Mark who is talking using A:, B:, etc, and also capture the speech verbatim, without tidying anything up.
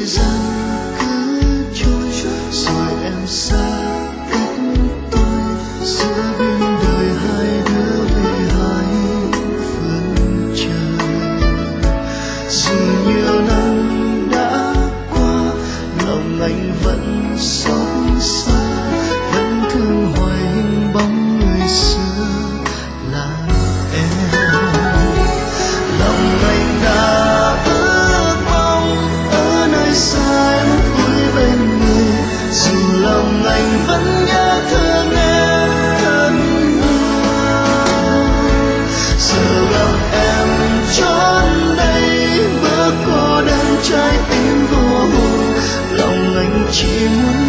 A: thời gian cứ trôi rồi em xa cách tôi giữa biên đời hai đứa về hai phương trời. Dù nhiều năm đã qua lòng anh vẫn xót xa, vẫn thương hoài hình bóng người xưa là em. Lòng anh đã ước mong ở nơi xa em vui bên người, dù lòng anh vẫn nhớ thương em thân thương. Giờ gặp em trốn đây bước cô đơn trái tim vô hồn, lòng anh chỉ muốn